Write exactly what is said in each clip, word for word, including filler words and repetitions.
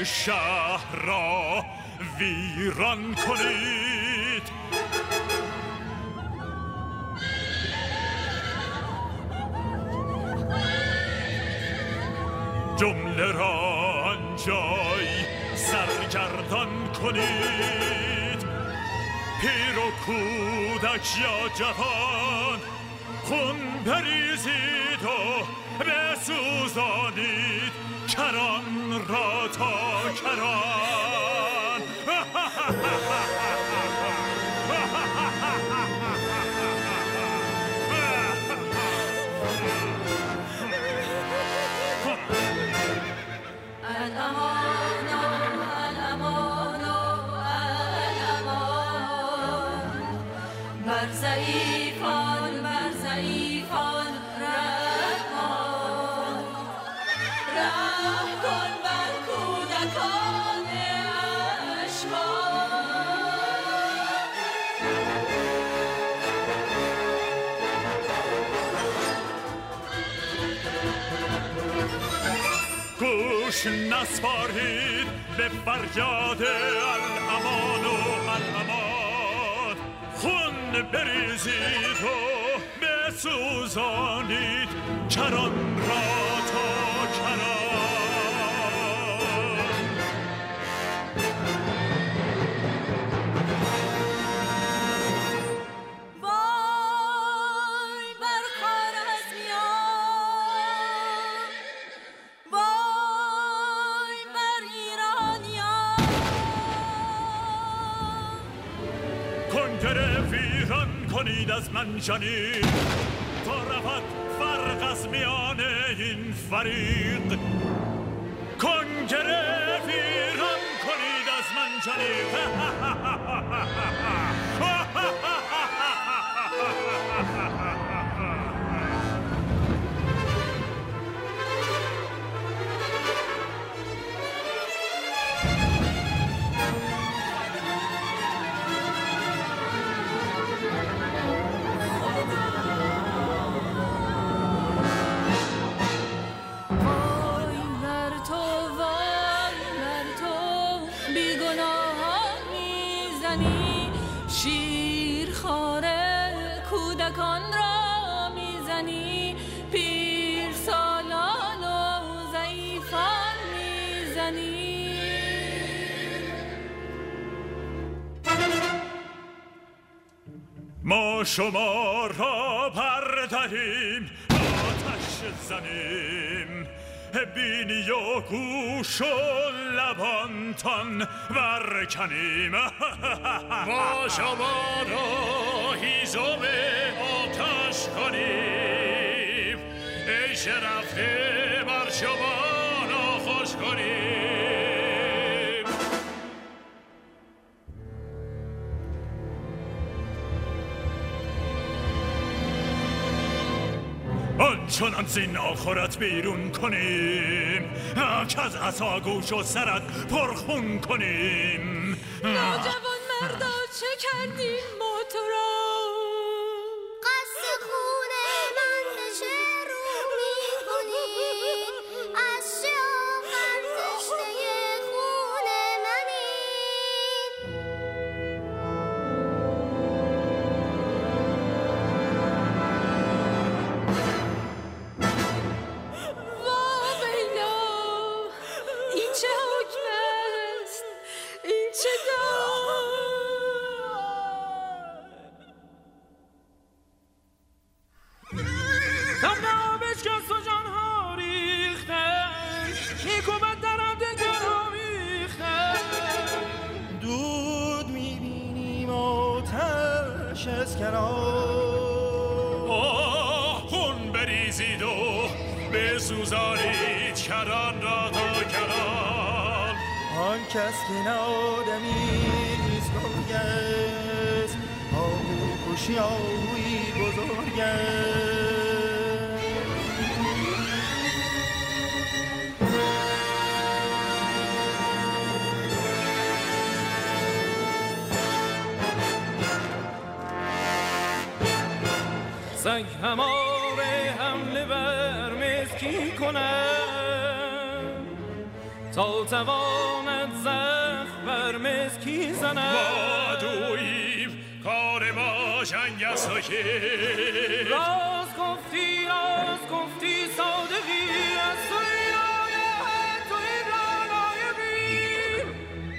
شهر را ویران کنید. جمله را آنجای سرگردان کنید. پیر و کودک یا جوان خون بریزید و بسوزانید کران را تا کران. الامان الامان الامان بر ضعیفان بر ضعیفان رحمان. رحم کن بر کودکان گوش نسپارید به فریاد الامان و الامان. خون بریزید و بسوزانید کران را تا کران. کنید از منجنیق تا رود فرق از میان این فریق. کنگره ویران کنید از منجنیق. کودکان را میزنی، پیر سالان و ضعیفان میزنی. ما شما را بردهیم آتش زنیم، بینی و گوش و لبانتان برکنیم. ما شما را هیزم آتش کنیم، عیش رفته بر شما ناخوش کنیم. آنچنان زین آخرت بیرون کنیم که از عصا گوش و سرت پرخون کنیم. نوجوان مردا چه کردیم ما تو را؟ قصد خون من به چه رو می کنی؟ از چه آخر تشنه خون منی؟ خون بریزید و بسوزانید کران را تا کران. آن کس که نه آدمی نیست بزرگ است، آهو کشی آهوی بزرگ است. سنگ هماره حمله بر مسکی کنم، تا تواند زخم بر مسکی زند. ما دوییم کار ما جنگ است و که راز گفتی راز گفتی صادقی از توی آید توی رانای بیم.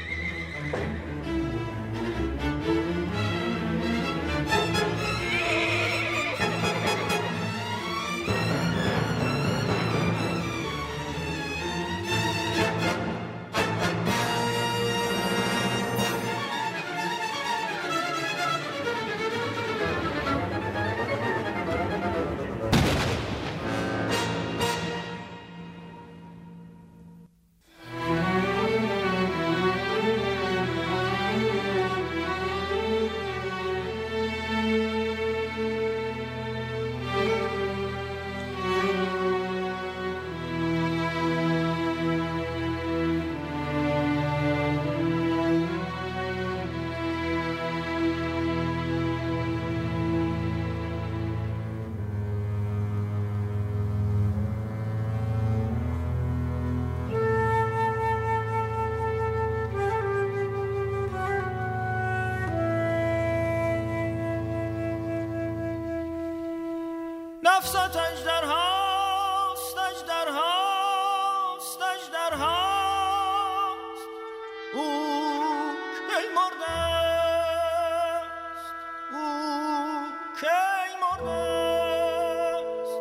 نفست اژدرهاست اژدرهاست اژدرهاست او کی مرده است او کی مرده است.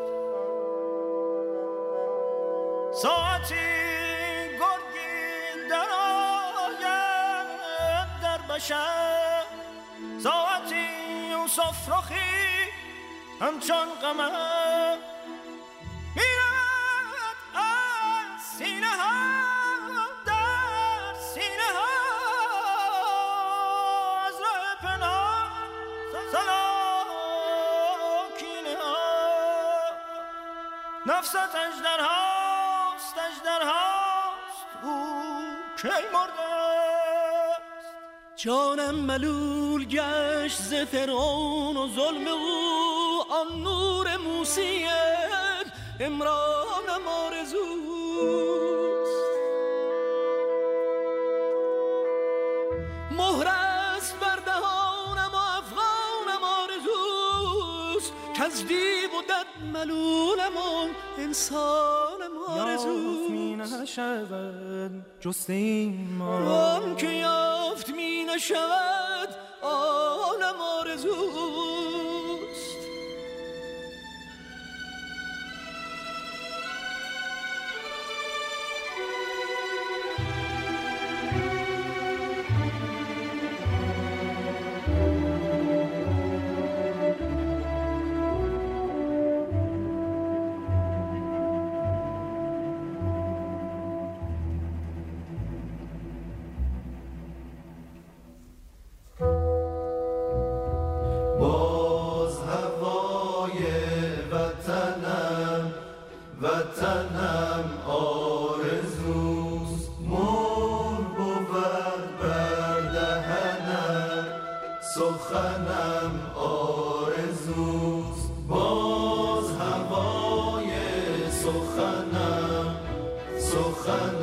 ساعتی گرگی درآید در بشر، ساعتی یوسف رخی همچون قمر میرد از سینه ها در سینه ها از راه پنهان سلاکینه ها. نفست اژدرهاست اژدرهاست او کی مرده است. جانم ملول گشت ز فرعون و ظلم او، آن نور موسیت امرانم آرزوست. مهر است بر دهانم و افغانم آرزوست، کز دیو و دد ملولم و انسانم آرزوست. می نشود جست این ما، آن که یافت می نشود آنم آرزوست. باز هوای وطنم وطنم آرزوست، مور بود بر دهنم سخنم آرزوست. باز هوای سخنم سخنم